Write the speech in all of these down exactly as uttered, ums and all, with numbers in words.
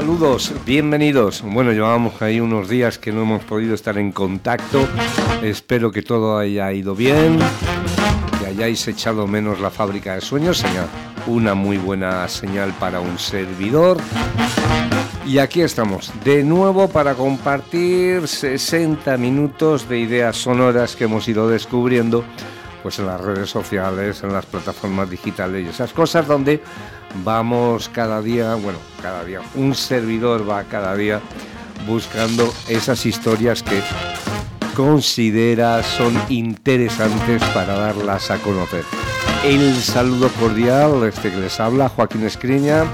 Saludos, bienvenidos. Bueno, llevamos ahí unos días que no hemos podido estar en contacto. Espero que todo haya ido bien, que hayáis echado menos la fábrica de sueños, señal, una muy buena señal para un servidor. Y aquí estamos, de nuevo para compartir sesenta minutos de ideas sonoras que hemos ido descubriendo pues en las redes sociales, en las plataformas digitales y esas cosas donde vamos cada día, bueno, cada día, un servidor va cada día buscando esas historias que considera son interesantes para darlas a conocer. El saludo cordial, este que les habla, Joaquín Escriña.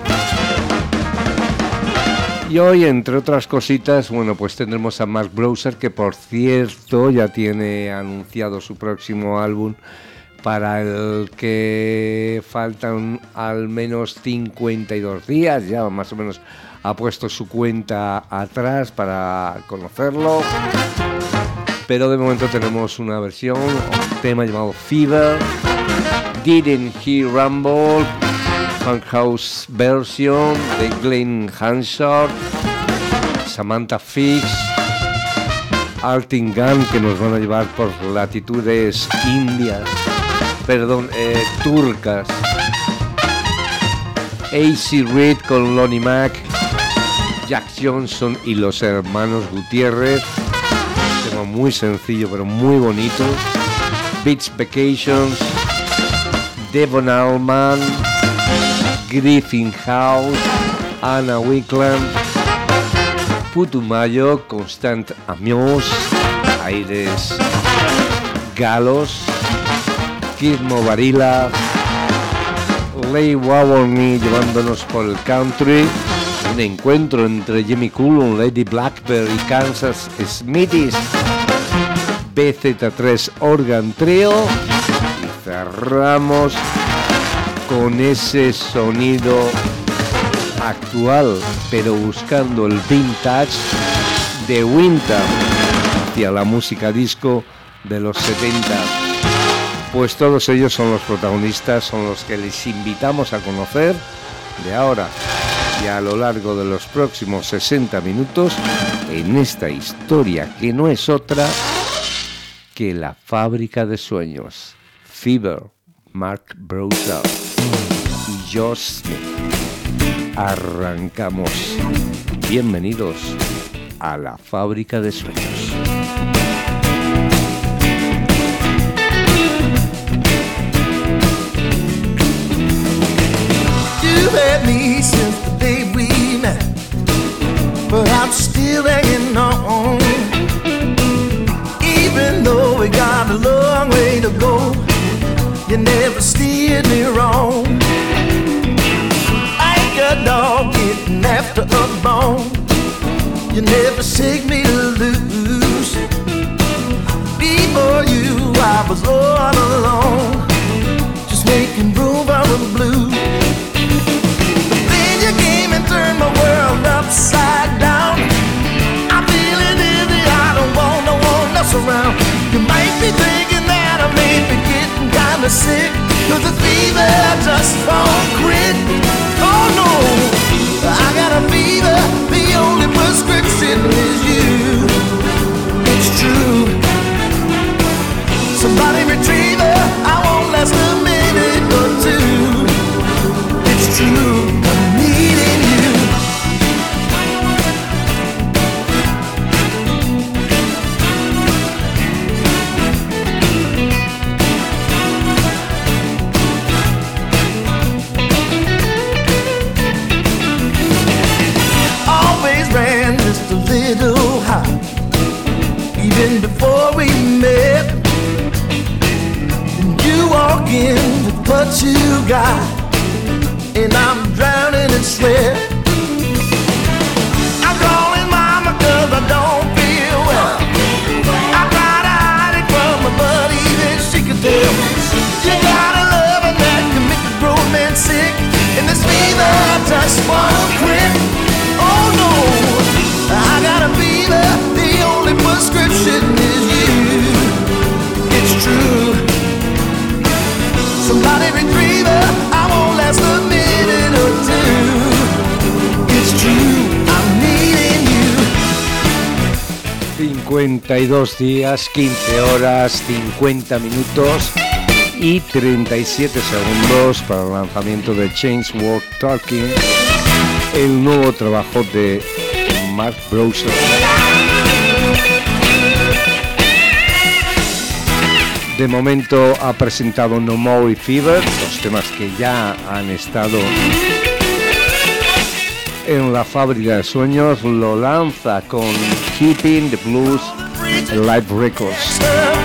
Y hoy, entre otras cositas, bueno, pues tendremos a Mark Browser, que por cierto ya tiene anunciado su próximo álbum, para el que faltan al menos cincuenta y dos días, ya más o menos ha puesto su cuenta atrás para conocerlo. Pero de momento tenemos una versión, un tema llamado Fever, Didn't He Rumble, Funk House version de Glenn Hansard, Samantha Fix, Artin Gunn, que nos van a llevar por latitudes indias, perdón, eh, turcas, A C Reed con Lonnie Mac, Jack Johnson y los hermanos Gutiérrez, un tema muy sencillo pero muy bonito, Beach Vacations, Devon Allman, Griffin House, Anna Wickland, Putumayo, Constant Amios, Aires Galos, Gizmo Varila, Leigh Waworney llevándonos por el country, un encuentro entre Jimmy Coulon, Lady Blackbird y Kansas Smithies, B Z tres Organ Trio, y cerramos con ese sonido actual, pero buscando el vintage de Winter hacia la música disco de los setenta. Pues todos ellos son los protagonistas, son los que les invitamos a conocer de ahora y a lo largo de los próximos sesenta minutos en esta historia que no es otra que la fábrica de sueños. Fever, Mark Browser y Josh Smith. Arrancamos. Bienvenidos a la fábrica de sueños. You had me since the day we met, but I'm still hanging on. Even though we got a long way to go, you never steered me wrong. I ain't a dog getting after a bone. You never shake me to lose. Before you, I was all alone, just making room for the blues. But then you came and turned my world upside down. I'm feeling dizzy, I don't want no one else around. You might be thinking that I may be getting kinda sick, 'cause it's fever just won't quit. Oh no, I got a fever, the only prescription is you. It's true. Somebody retrieve her, I won't last a minute or two. It's true, I'm needing you. Ran just a little hot, even before we met. And you walk in with what you got, and I'm drowning in sweat. I'm calling mama 'cause I don't feel well. I try to hide it from my buddy, even she could tell. You got a loving that can make a grown man sick, and this fever just won't quit. Oh no, I got a fever, the only prescription is you. It's true. Somebody retrieve her, I won't last a minute or two. cincuenta y dos días, quince horas, cincuenta minutos y treinta y siete segundos para el lanzamiento de Chains Walk Talking, el nuevo trabajo de Mark Browser. De momento ha presentado No More y Fever, dos temas que ya han estado en la fábrica de sueños. Lo lanza con Keeping the Blues Live Records.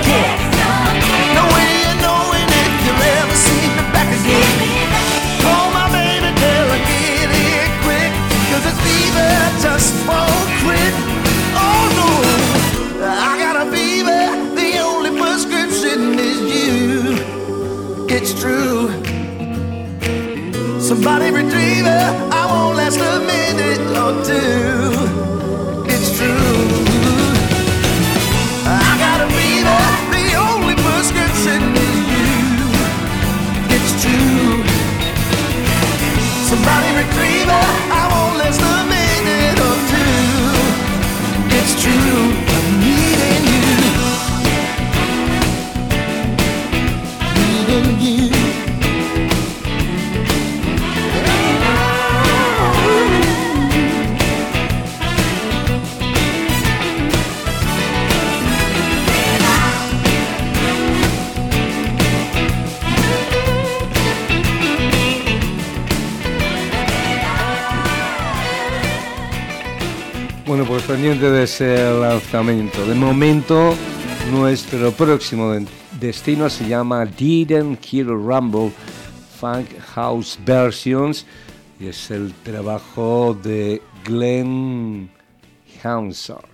It's true. Somebody retrieve her. I won't last a minute or two. It's true. I got a fever. The only prescription is you. It's true. Somebody retrieve her. I won't last a minute or two. It's true. I'm needing you. Needing you. Bueno, pues pendiente de ese lanzamiento. De momento, nuestro próximo de- destino se llama Didn't Kill Rumble Funk House Versions y es el trabajo de Glenn Hansard.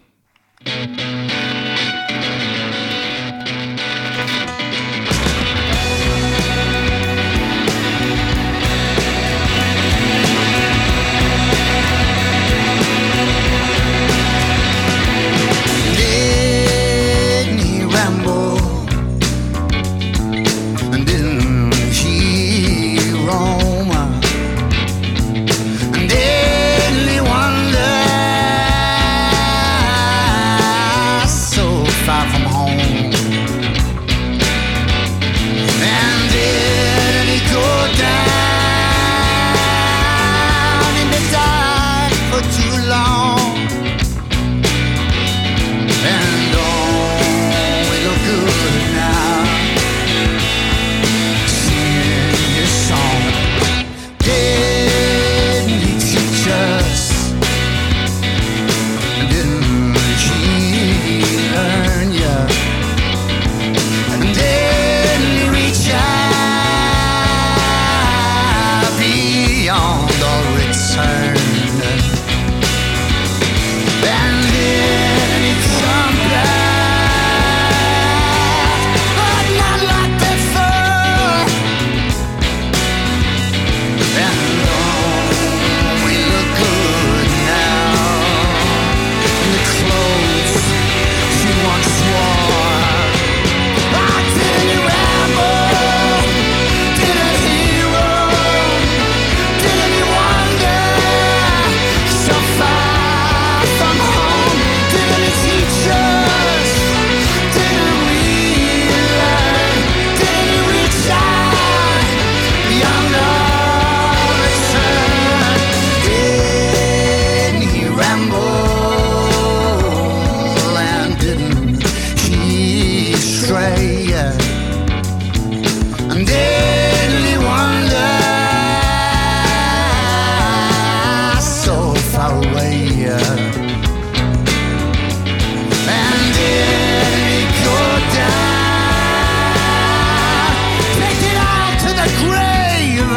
Didn't he ramble? And didn't he roam? And didn't he wander so far from home? And didn't he go down in the dark for too long? And don't we look good now, singing his song? Didn't he teach us? Didn't he learn ya? And didn't he reach out beyond all return? And didn't he come back, but not like before? And don't we look good now in the clothes she once wore? Oh, didn't he ramble? Didn't he roam? Didn't he wander so far from home? Didn't he teach us? Didn't we learn? Didn't he reach out beyond all return? Didn't he ramble? And didn't he stray? And didn't he wander so far away? And didn't he go down, take it out to the grave?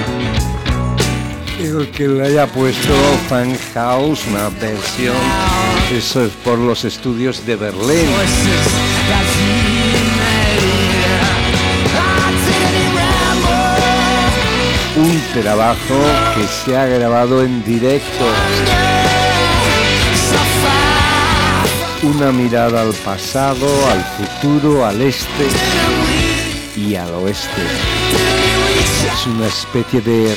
El que le haya puesto Funk House, una versión, eso es por los estudios de Berlín. Voices that he made. Ah, didn't he ramble? Un trabajo que se ha grabado en directo. So far. Una mirada al pasado, al futuro, al este y al oeste. Es una especie de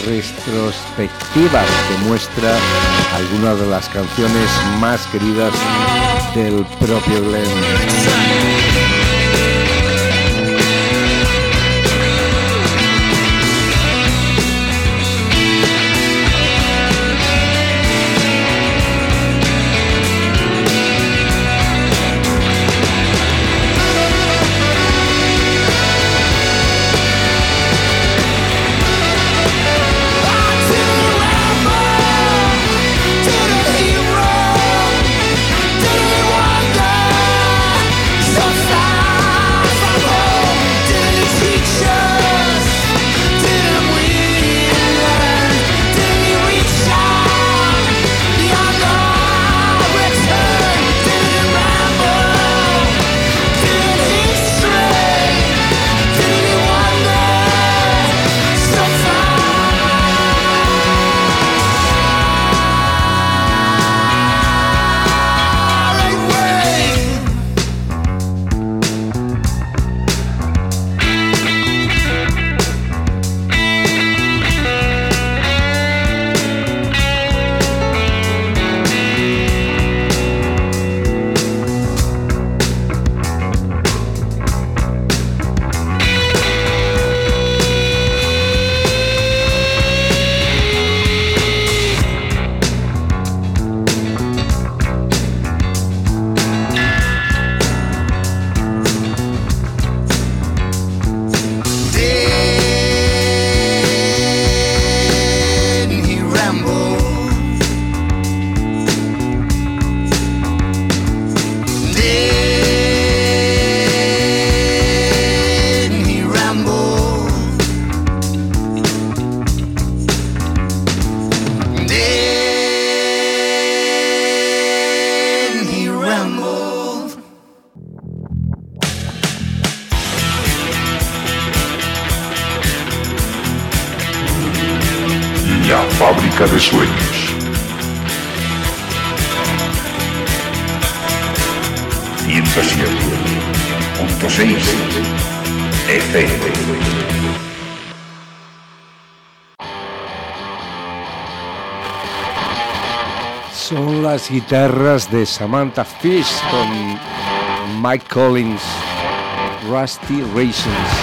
retrospectiva que muestra algunas de las canciones más queridas del propio Glenn. La fábrica de sueños. ciento siete punto seis F M. Son las guitarras de Samantha Fish con Mike Collins, Rusty Raisins.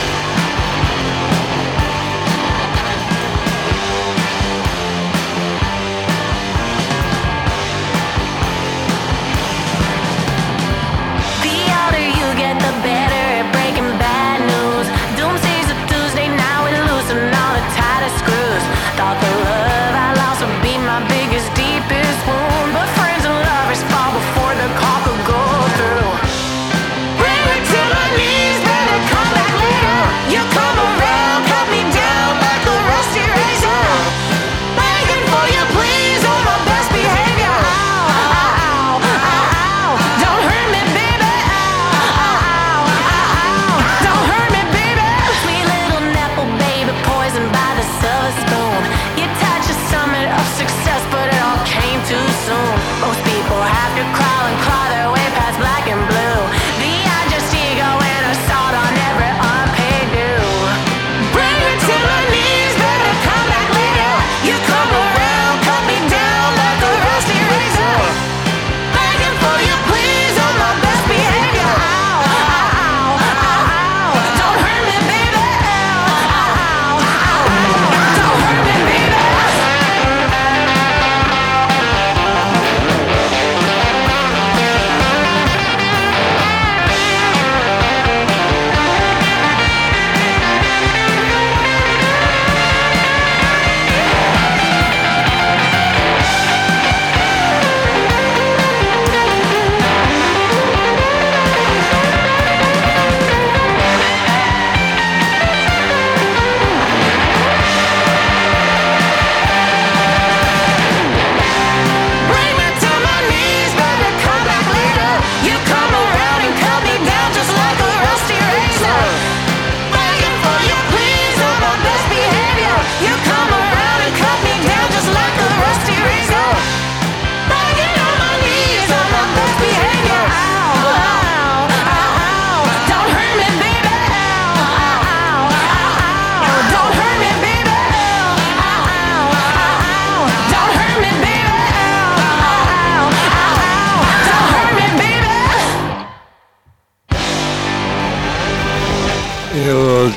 Bring it to my knees, baby, come back later.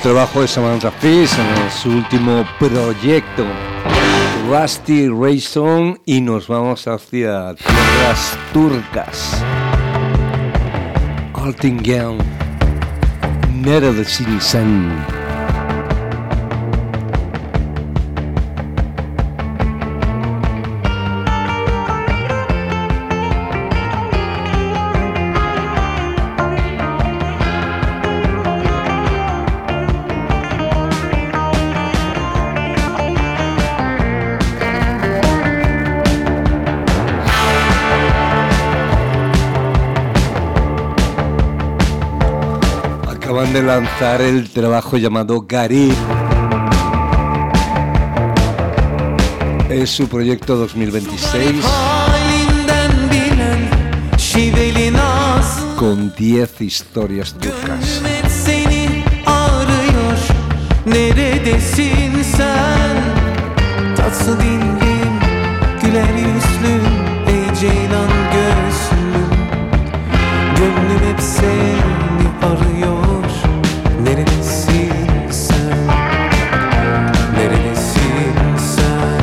trabajo de Samantha Fish en su último proyecto, Rusty Rayson, y nos vamos hacia tierras turcas. Altingel, Nere de Sinisen. Acaban de lanzar el trabajo llamado Garib. Es su proyecto dos mil veintiséis con diez historias turcas. Neredesin sen? Tatlı dillim, güler yüzlüm, ey ceylan göğsüm. Gönlüm hep seni arıyor. Neredesin sen? Neredesin sen?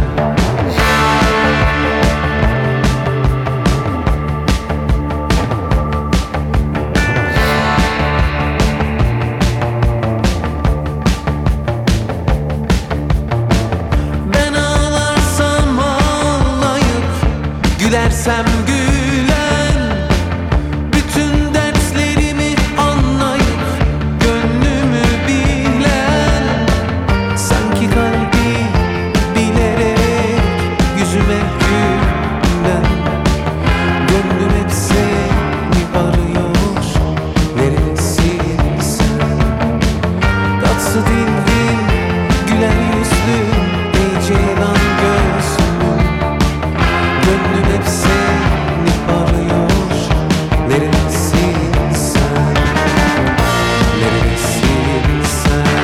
Ben ağlarsam ağlayıp, gülersem gülen, bütün dertlerimi anlayıp gönlümü bilen, sanki kalbi bilerek yüzüme gülen. Gönlüm hep seni arıyor. Neredesin sen? Tatlı dillim, güler yüzlüm, ey ceylan göğsüm. Gönlüm hep seni arıyor. Neredesin sen? Neredesin sen?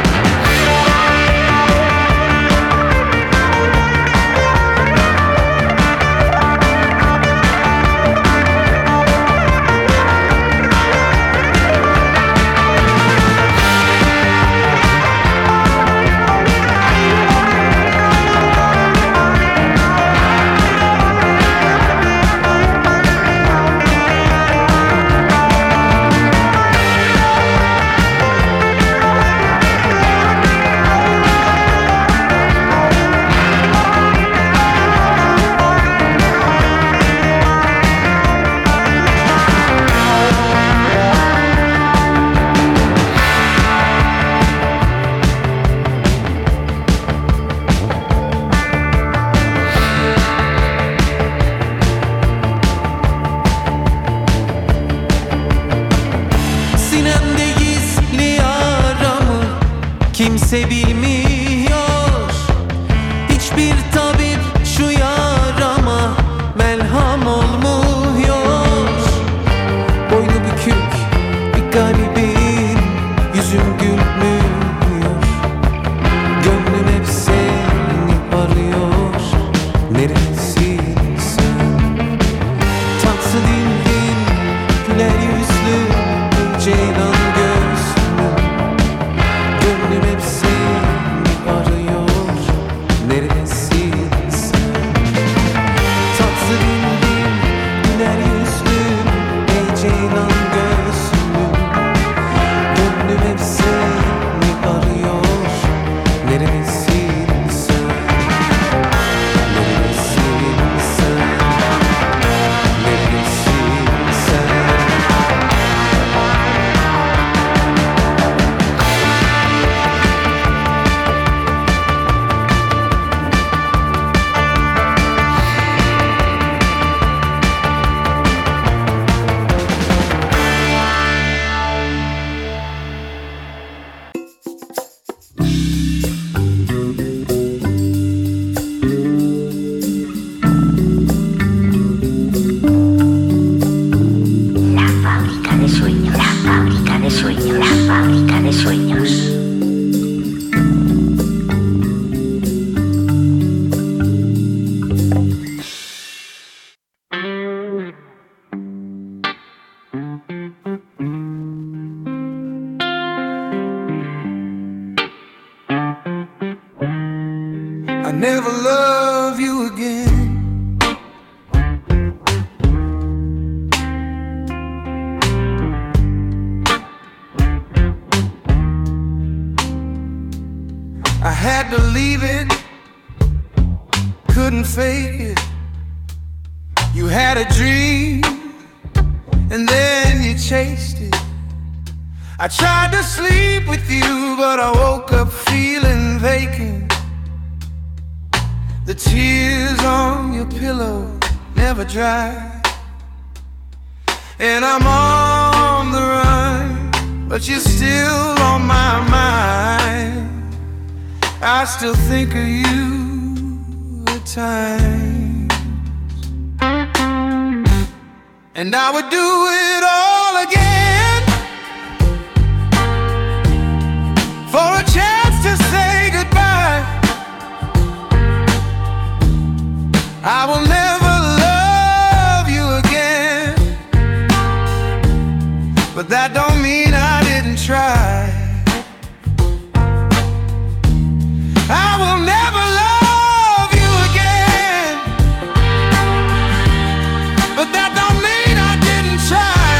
Sinemde gizli yaramı kimse bilmiyor. Hiçbir tabip şu yarama merhem olmuyor. Boynu bükük bir garibim, yüzüm gülmüyor. Gönlüm hep seni arıyor. Neredesin sen? Tatlı dillim, güler yüzlüm, ceylan göğsüm. Gönlüm hep seni arıyor. Neredesin sen? Tatlı dillim, güler yüzlüm, ey ceylan göğsüm. Gönlüm hep seni arıyor. Neredesin sen? Neredesin sen? Neredesin sen? never love you again. I had to leave it, couldn't fake it. You had a dream, and then you chased it. I tried to sleep with you, but I woke up feeling vacant. The tears on your pillow never dry, and I'm on the run, but you're still on my mind. I still think of you at times, and I would do it all again for a chance to say goodbye. I will never love you again, but that don't mean I didn't try. I will never love you again, but that don't mean I didn't try.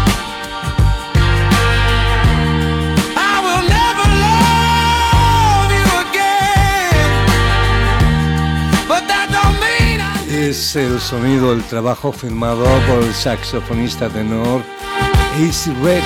I will never love you again, but that don't mean I... Es el sonido, el trabajo firmado por el saxofonista tenor Ace Red.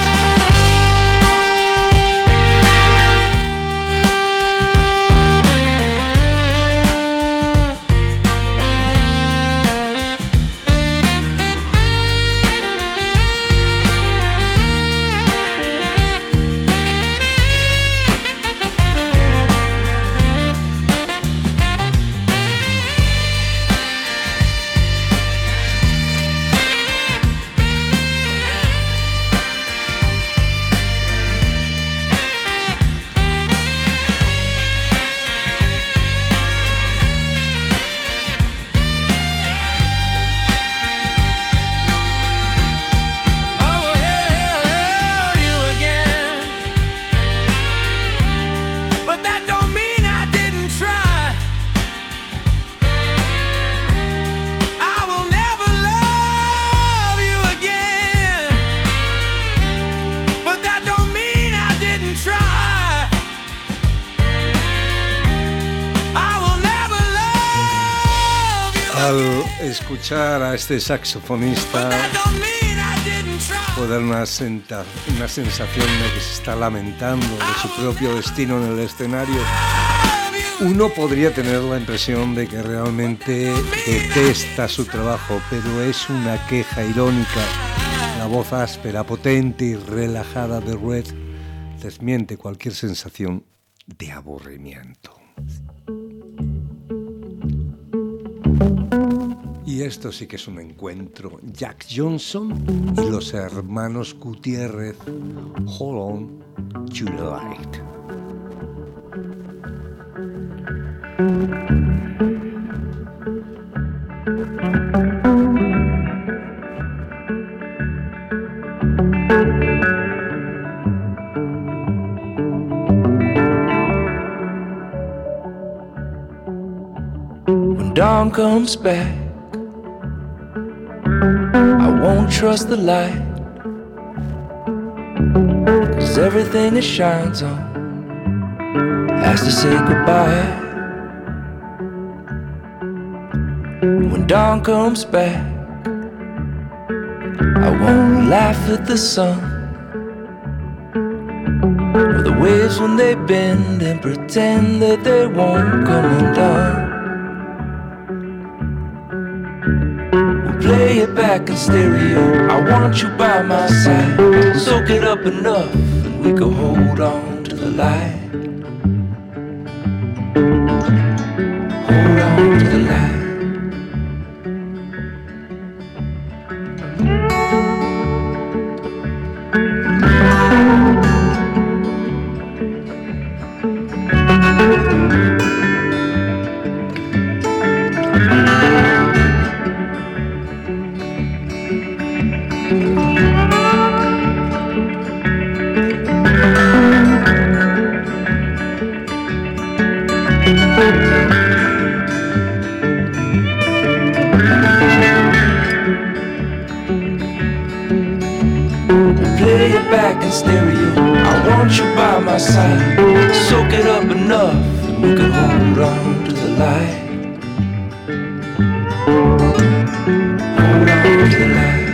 Escuchar a este saxofonista puede dar una, senta, una sensación de que se está lamentando de su propio destino en el escenario. Uno podría tener la impresión de que realmente detesta su trabajo, pero es una queja irónica. La voz áspera, potente y relajada de Red desmiente cualquier sensación de aburrimiento. Y esto sí que es un encuentro. Jack Johnson y los hermanos Gutiérrez. Hold on to the light. When dawn comes back, I won't trust the light, 'cause everything it shines on has to say goodbye. When dawn comes back, I won't laugh at the sun or the waves when they bend and pretend that they won't come undone. Play it back in stereo, I want you by my side. Soak it up enough and we can hold on to the light. Hold on to the light. Thank you. play it back in stereo. I want you by my side. Soak it up enough and we can hold on to the light. Hold on to the light.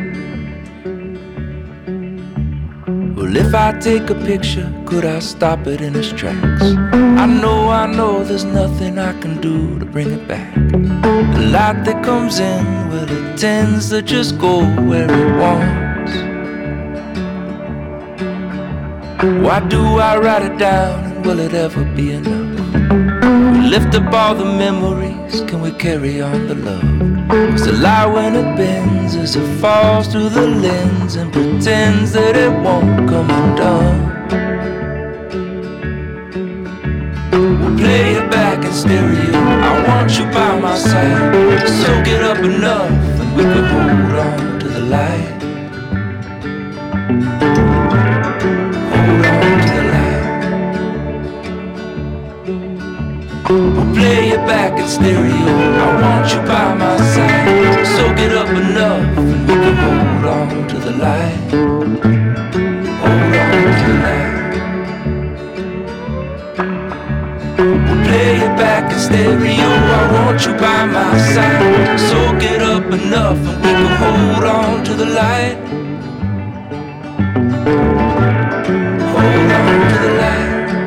Well, if I take a picture, could I stop it in its tracks? I know, I know there's nothing I can do to bring it back. The light that comes in, well, it tends to just go where it wants. Why do I write it down, and will it ever be enough? We lift up all the memories, can we carry on the love? 'Cause the light when it bends as it falls through the lens and pretends that it won't come undone. We'll play it back in stereo. I want you by my side. Soak it up enough and we can hold on to the light. Hold on to the light. We'll play it back in stereo. I want you by my side. Soak it up enough and we can hold on to the light. Hold on to the light. We'll play it back in stereo. I want you by my side. Soak it up enough and we can hold on to the light. Hold on to the light.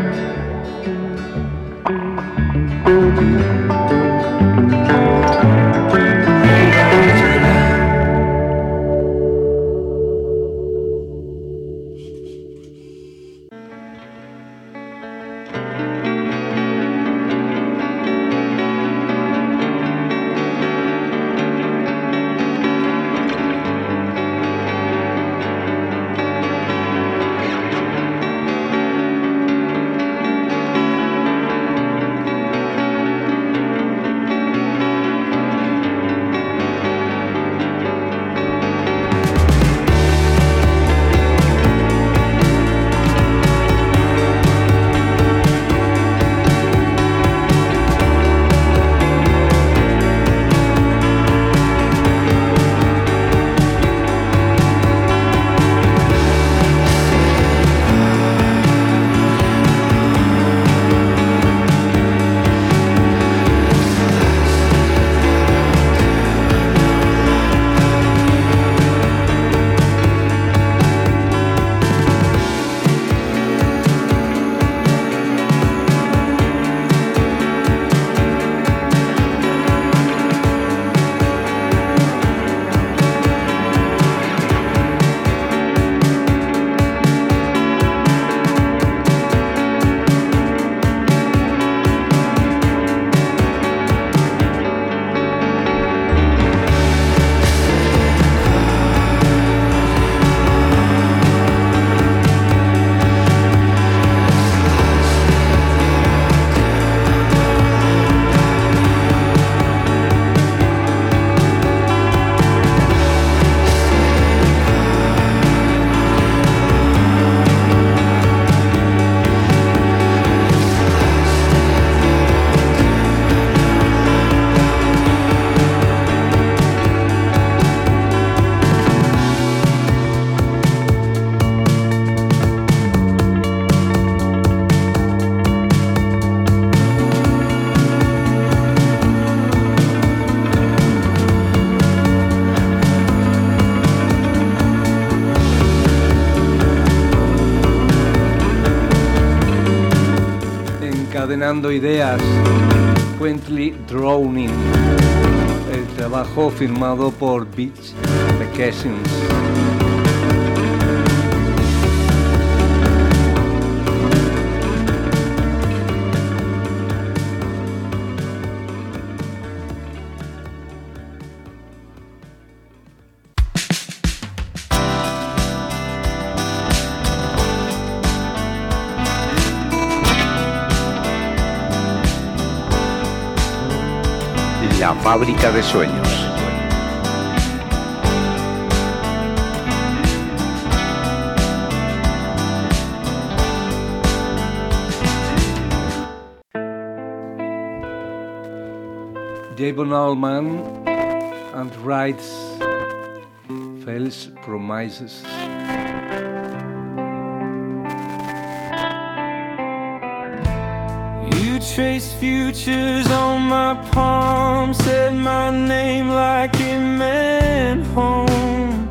Encadenando ideas, Quaintly Drowning, el trabajo firmado por Beach Vacations. La fábrica de sueños. Javon Allman and writes false promises. You traced futures on my palm, said my name like it meant home.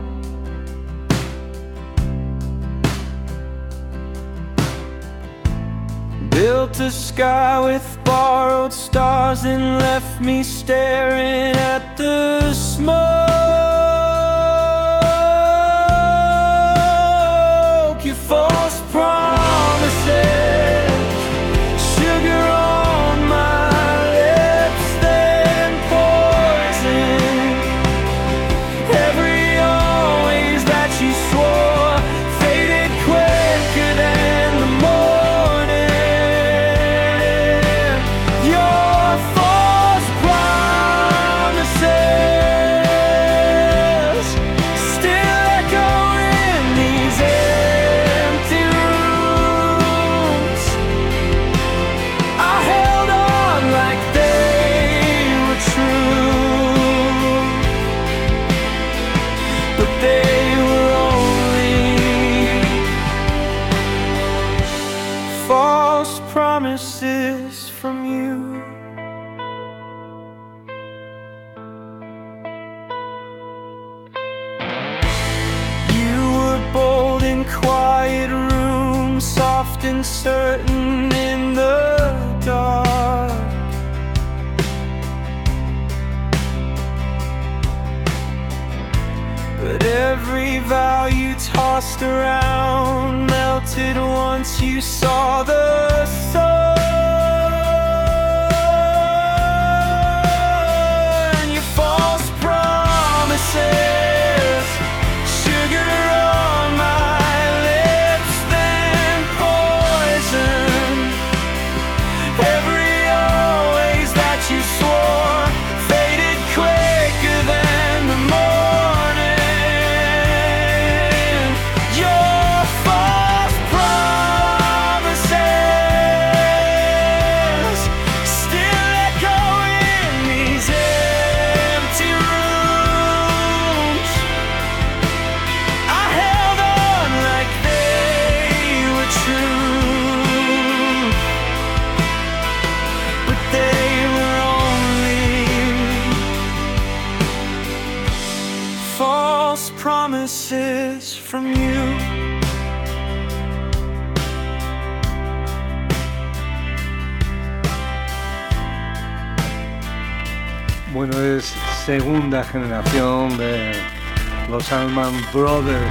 Built a sky with borrowed stars and left me staring at the smoke. Your false promises, sugar on my lips, then poison. Every always that you swore faded quicker than the morning. Your false promises still echo in these empty rooms. I held on like they were true, but they were only false promises from you. You were bold in quiet rooms, soft and certain in the dark. But every vow you tossed around melted once you saw the sun. Your false promises, sugar on my lips, then poison. Every always that you swore faded quicker than the morning. Your false promises still echo in these empty rooms. I held on like they were true, but they were only false promises from you. Bueno, es segunda generación de los Allman Brothers,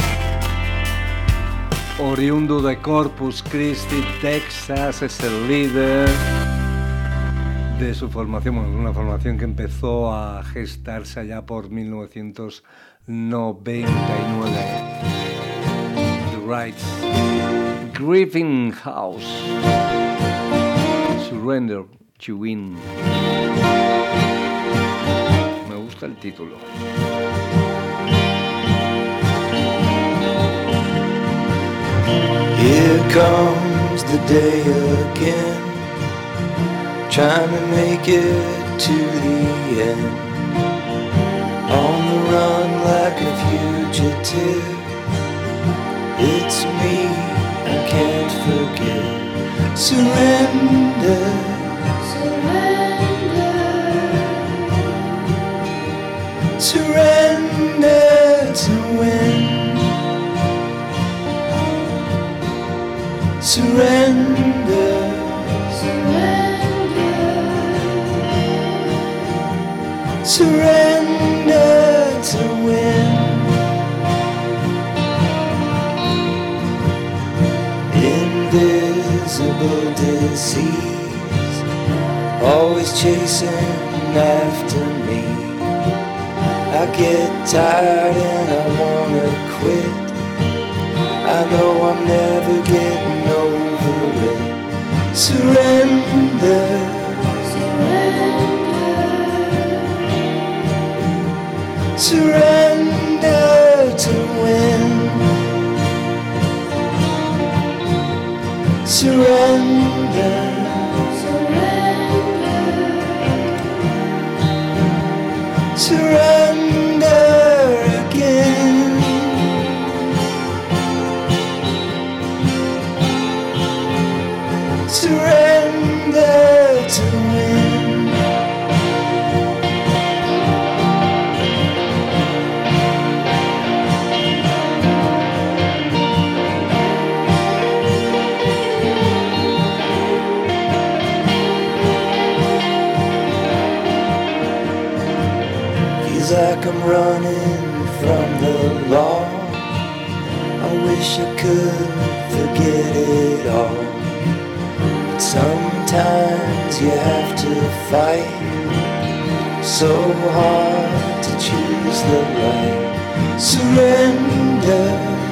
oriundo de Corpus Christi, Texas. Es el líder de su formación, bueno, una formación que empezó a gestarse allá por mil novecientos noventa y nueve. The Rights, Griffin House, Surrender to Win. Me gusta el título. Here comes the day again, trying to make it to the end. On the run like a fugitive, it's me I can't forget. Surrender, surrender to win. Surrender, surrender to win. Invisible disease, always chasing after me. I get tired and I wanna quit. I know I'm never getting over it. Surrender, surrender to win. Surrender, surrender again. Surrender. running from the law. I wish I could forget it all. But sometimes you have to fight so hard to choose the right. Surrender.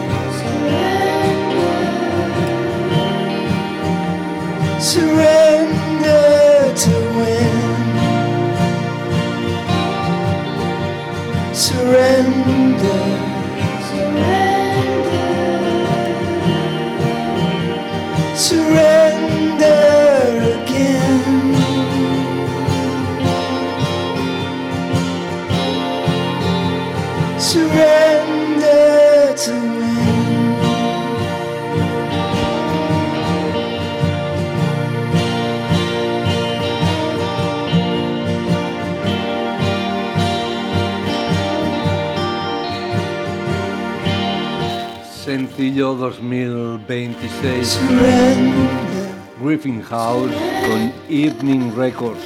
Surrender to win. Surrender. Surrender again. Surrender to win. Sencillo dos mil veintiséis. Surrender. Griffin House con Evening Records.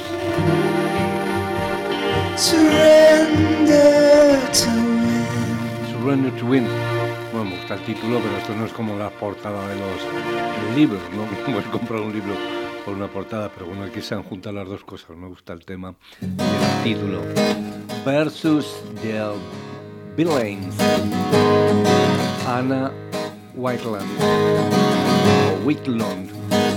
Surrender to win. Surrender to Win. Bueno, me gusta el título, pero esto no es como la portada de los libros, ¿no? Puedes comprar un libro por una portada, pero bueno, aquí se han juntado las dos cosas. Me gusta el tema y el título. Versus the Villains. Anna Whiteland. O Whitland.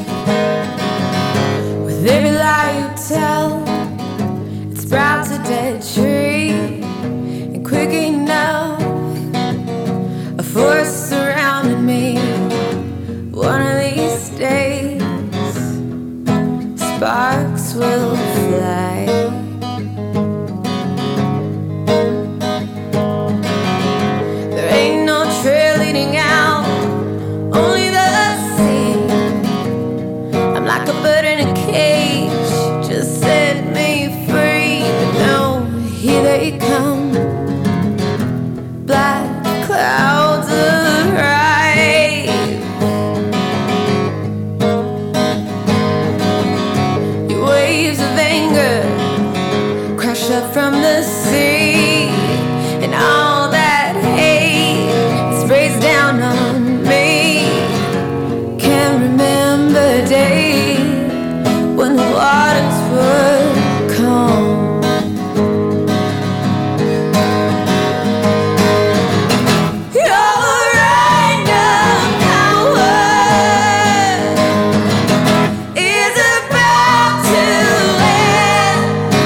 With every lie you tell, it sprouts a dead tree. And quick enough, a force surrounding me. One of these days, sparks will fly. There ain't no trail leading out, only the sea. I'm like a bird in a cage, just set me free. But no, here they come, black clouds arrive. Your waves of anger crash up from the sea, and all that hate sprays down on me. Can't remember a day when the waters were calm. Your random power is about to end.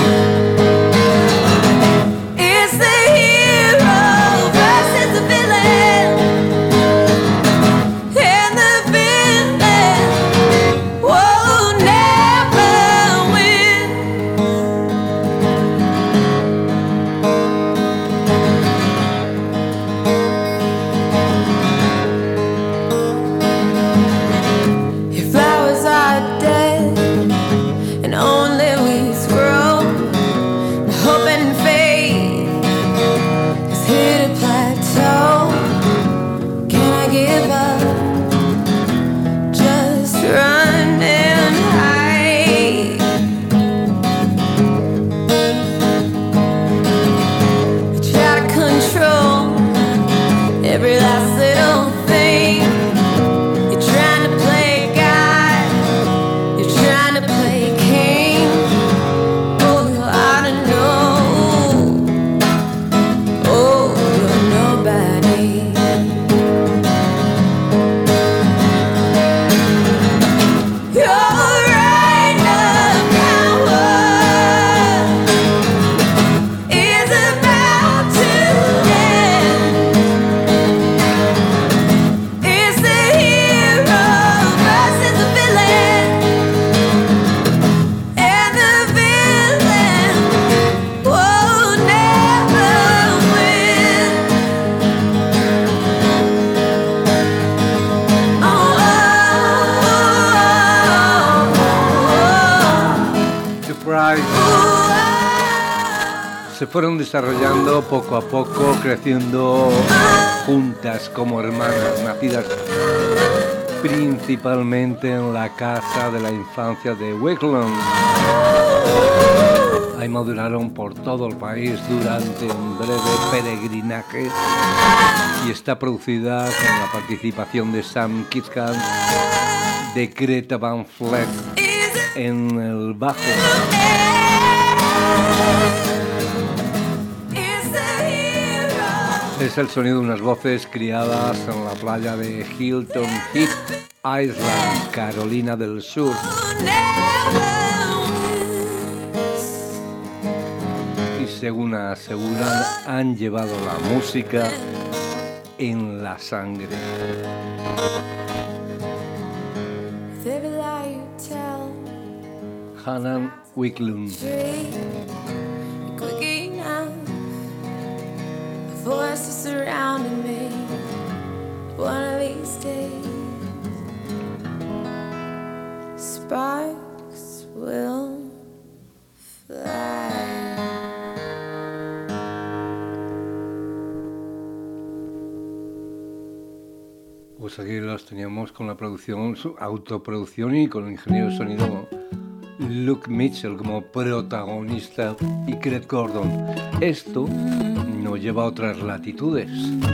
It's the hero versus the villain, and the villain will never win. Your flowers are dead, and only weeds grow. My hope and faith has hit a plateau. Can I give up? Just run and hide. You try to control every last little thing. You're trying to play God, you're trying to play king. Oh, you ought to know. Oh, you're nobody. Your random power is about to end. It's the hero versus the villain, and the villain will never win. Oh, Surprise. Se fueron desarrollando poco a poco, creciendo juntas como hermanas, nacidas principalmente en la casa de la infancia de Whitland. Ahí maduraron por todo el país durante un breve peregrinaje y está producida con la participación de Sam Kitkan, de Greta Van Fleet en el bajo. Es el sonido de unas voces criadas en la playa de Hilton Head Island, Carolina del Sur. Y según aseguran, han llevado la música en la sangre. Hanan Wiklund. Voices surrounding me. One of these days, sparks will fly. Pues aquí los teníamos con la producción, su autoproducción y con el ingeniero de sonido Luke Mitchell como protagonista y Craig Gordon. Esto nos lleva a otras latitudes.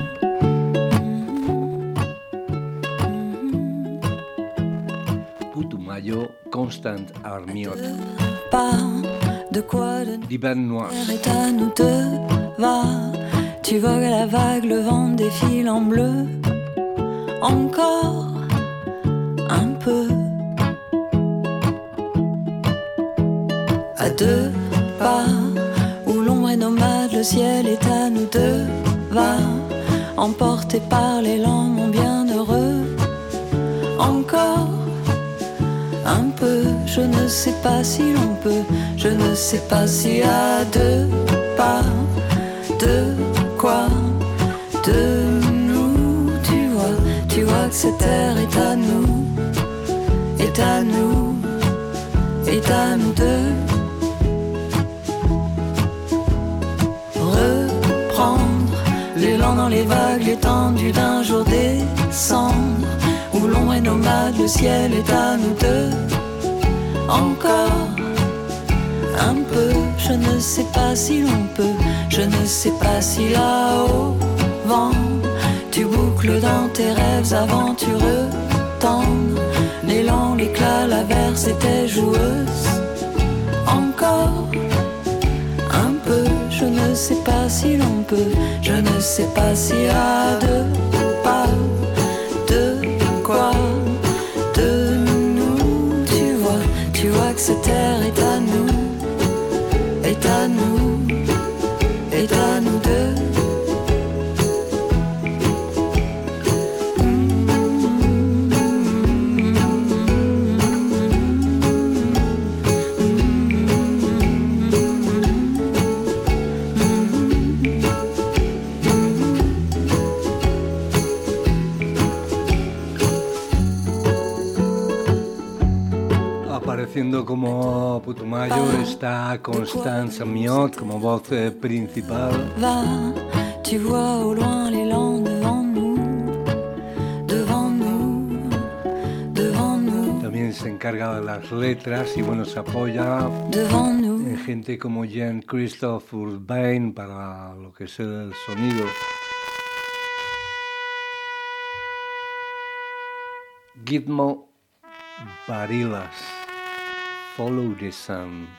Putumayo, Constant Armiot. D'Iban Noir. À nous deux, va, tu vogues à la vague, le vent défile en bleu. Encore un peu. À deux pas, où l'ombre est nomade, le ciel est à nous deux. Va, emporté par l'élan, mon bienheureux. Encore un peu, je ne sais pas si l'on peut, je ne sais pas si à deux pas, de quoi, de nous, tu vois, tu vois que cette terre est à nous, est à nous, est à nous deux. Reprendre l'élan dans les vagues, l'étendue d'un jour descendre, où l'ombre est nomade, le ciel est à nous deux. Encore un peu, je ne sais pas si l'on peut, je ne sais pas si là-haut vent, tu boucles dans tes rêves aventureux, tendres, l'élan, l'éclat, l'averse était joueuse. Encore un peu, je ne sais pas si l'on peut, je ne sais pas si à deux pas, de quoi, de nous, tu vois, tu vois que cette terre est à nous, est à nous, est à nous deux. Apareciendo como Putumayo está Constance Armiot como voz eh, principal. Va, tu vois au loin l'élan devant nous, devant nous, devant nous. También se encarga de las letras y bueno, se apoya devant nous. en gente como Jean-Christophe Urbain para lo que es el sonido. Gitmo Barilas, Follow the Sun.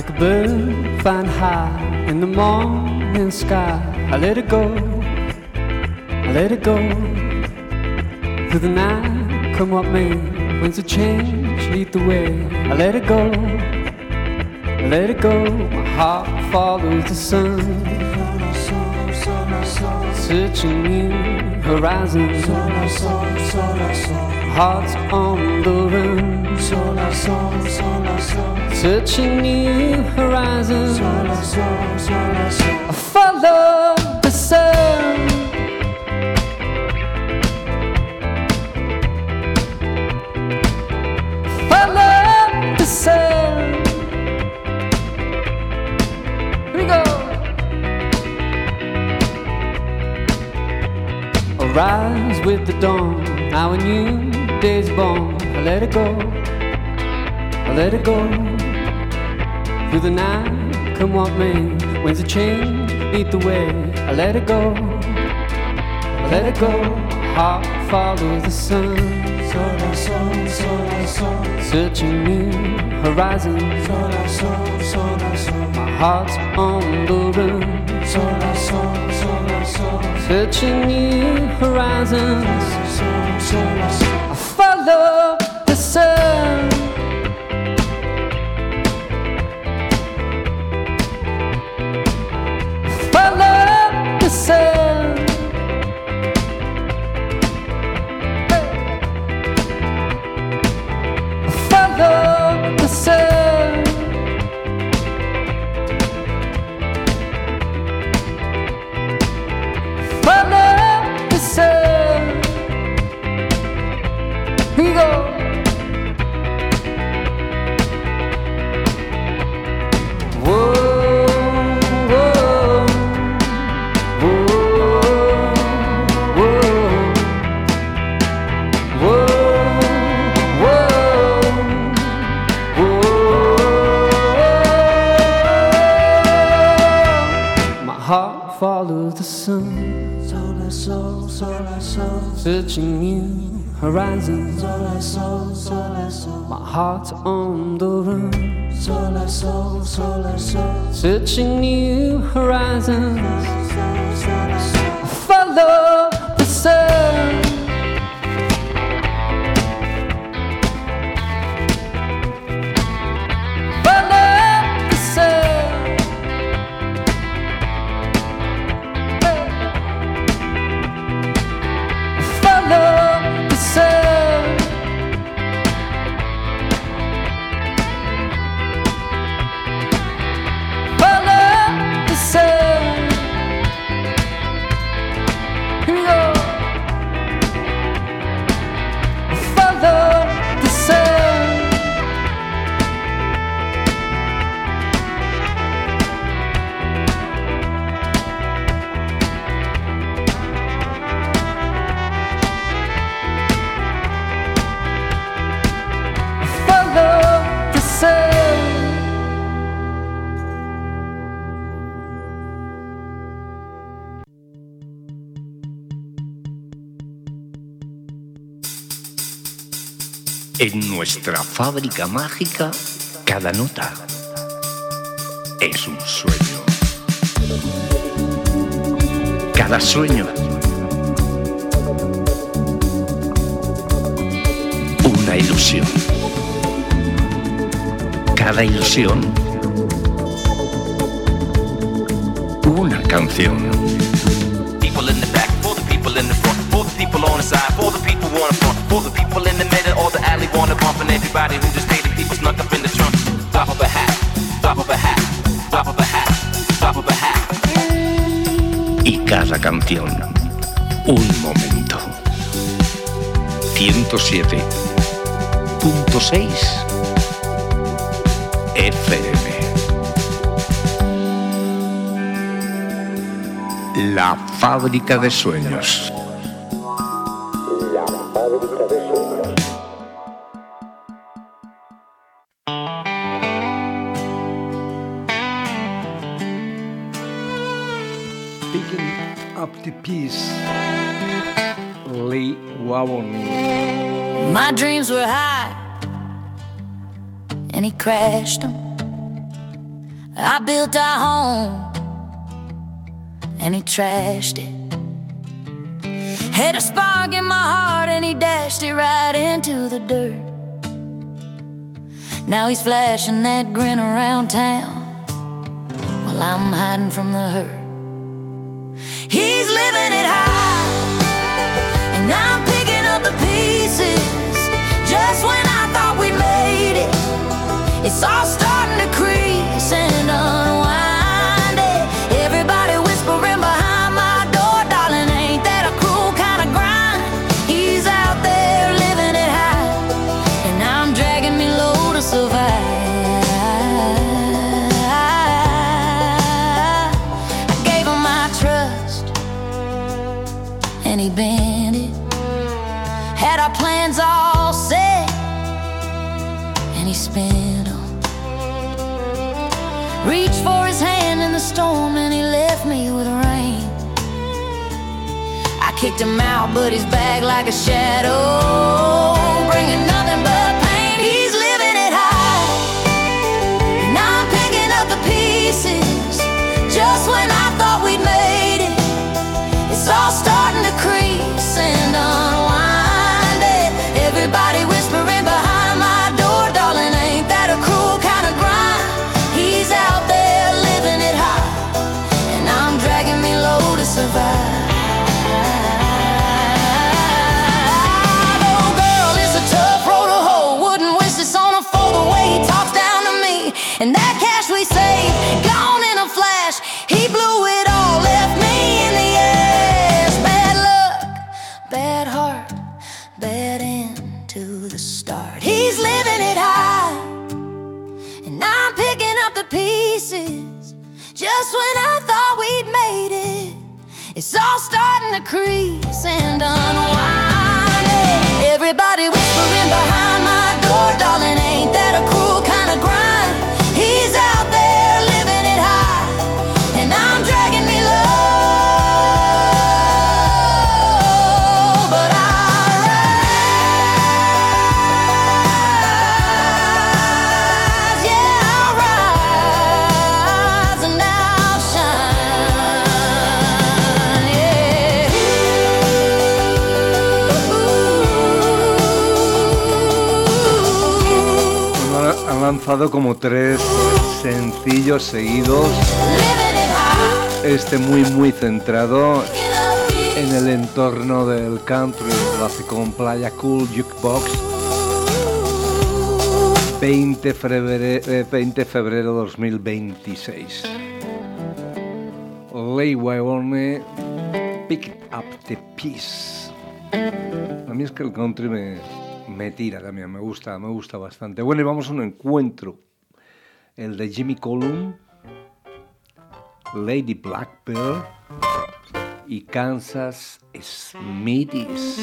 like a bird flying high in the morning sky. I let it go, I let it go. Through the night, come what may, winds of change lead the way. I let it go, I let it go. My heart follows the sun, searching new horizons. Hearts on the run, searching new horizons. I follow the sun, follow the sun. Here we go. Arise with the dawn, now a new day's born. I let it go, I let it go. Through the night, come what may, winds of change lead the way. I let it go, I let it go. Heart follows the sun, searching new horizons. My heart's on the run, searching new horizons. I follow the sun, follow the sun. Follow the sun, follow the sun. Here we go. Whoa, whoa, whoa, whoa, whoa, whoa, whoa. My heart follows the sun, searching new horizons. My heart's on the run, searching new horizons. Follow the sun, follow the sun. Follow the sun, follow the sun. Here we go. Follow the sun, follow the sun. En nuestra fábrica mágica, cada nota es un sueño. Cada sueño, una ilusión. Cada ilusión, una canción. People in the back, for the people in the front, for the people on the side, for the people wanna front, for the people in the middle or the alley wanna bump, and everybody who just hated people snuck up in the trunk. Drop of a hat, drop of a hat, drop of a hat, drop of a hat. Y cada canción, un momento. ciento siete punto seis F M. La fábrica de sueños. La fábrica de sueños. Picking up the piece, Lee Wawomi. My dreams were high, and he crashed them. I built our home and he trashed it. Had a spark in my heart and he dashed it right into the dirt. Now he's flashing that grin around town while I'm hiding from the hurt. He's living it high and I'm picking up the pieces. Just when I thought we made it, it's all starting to crease and unwind it. Everybody whispering behind my door, darling, ain't that a cruel kind of grind? He's out there living it high and I'm dragging me low to survive. I gave him my trust and he bent it. Had our plans all set and he spent them. Reached for his hand in the storm and he left me with rain. I kicked him out but he's back like a shadow, bringing nothing but pain. He's living it high and I'm picking up the pieces. Just when I thought we'd made it, it's all starting to crease and unwind it. Everybody whispering behind my door, darling, ain't that a cruel kind of grind? He's out there living it high and I'm dragging me low to survive. Oh girl, it's a tough road to hoe. Wouldn't wish this on her for the way he talks down to me. And that cash we saved, gone in a flash. He blew it all, left me in the ash. Bad luck, bad heart, bad end to the start. He's living it high and I'm picking up the pieces. Just when I thought we'd made it, it's all starting to crease and unwind it. Everybody whispering behind my door, darling, ain't that a cruel kind of grind? He's out there living it high and I'm dragging me low, but I rise, yeah, I rise and I'll shine, yeah. Bueno, han lanzado como tres sencillos seguidos. Este muy muy centrado en el entorno del country, lo hace con Playa Cool Jukebox. veinte de febrero, eh, veinte de febrero dos mil veintiséis. Ley Wyoming, Pick Up the Peace. A mí es que el country me, me tira también, me gusta, me gusta bastante. Bueno, y vamos a un encuentro, el de Jimmy Cullum, Lady Blackbird y Kansas Smithies.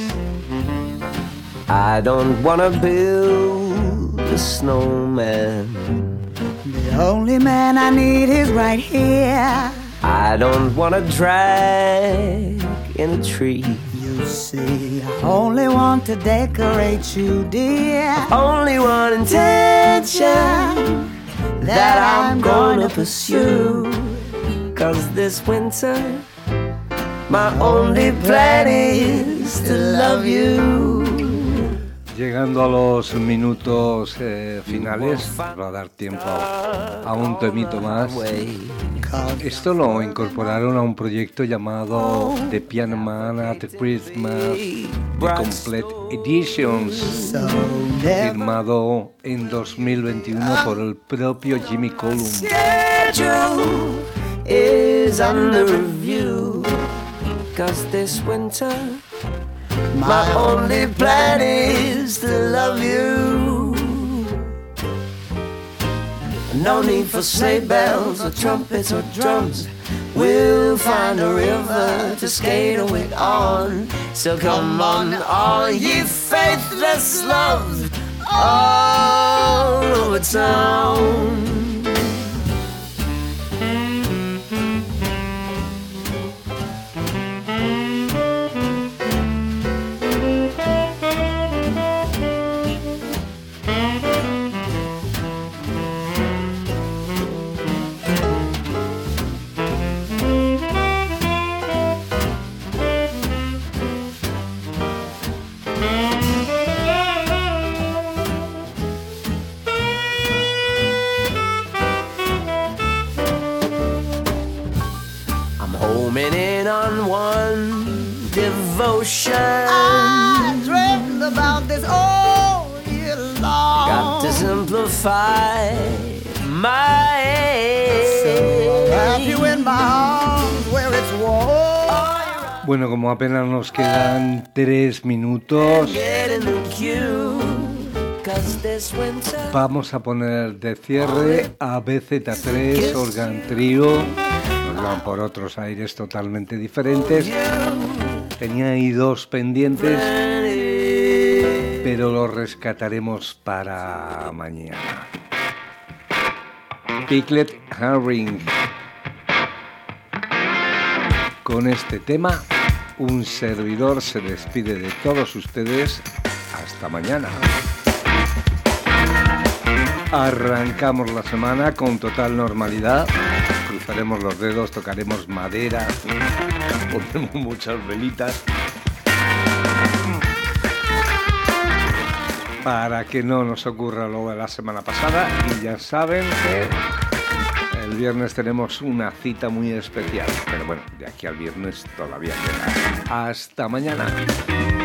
I don't wanna build a snowman. The only man I need is right here. I don't wanna drag in a tree. You see, I only want to decorate you, dear. Only one intention that I'm gonna pursue. Cause this winter my only plan is to love you. Llegando a los minutos eh, finales, nos va a dar tiempo a, a un temito más. Esto lo incorporaron a un proyecto llamado The Piano Man at Christmas, The Complete Editions, firmado en dos mil veintiuno por el propio Jimmy Cullum. Is under review. Cause this winter my only plan is to love you. No need for sleigh bells or trumpets or drums. We'll find a river to skate away on. So come on, all ye faithless loves all over town. homing in on one devotion. I dreamed about this all year long. Got to simplify my so wrap you in my arms where it's warm. Bueno, como apenas nos quedan tres minutos, vamos a poner de cierre a B Z tres Organ Trio. Nos van por otros aires totalmente diferentes. Tenía ahí dos pendientes, pero los rescataremos para mañana. Piglet Herring. Con este tema, un servidor se despide de todos ustedes. Hasta mañana. Arrancamos la semana con total normalidad. Cruzaremos los dedos, tocaremos madera, pondremos muchas velitas para que no nos ocurra lo de la semana pasada. Y ya saben que el viernes tenemos una cita muy especial. Pero bueno, de aquí al viernes todavía queda. Hasta mañana.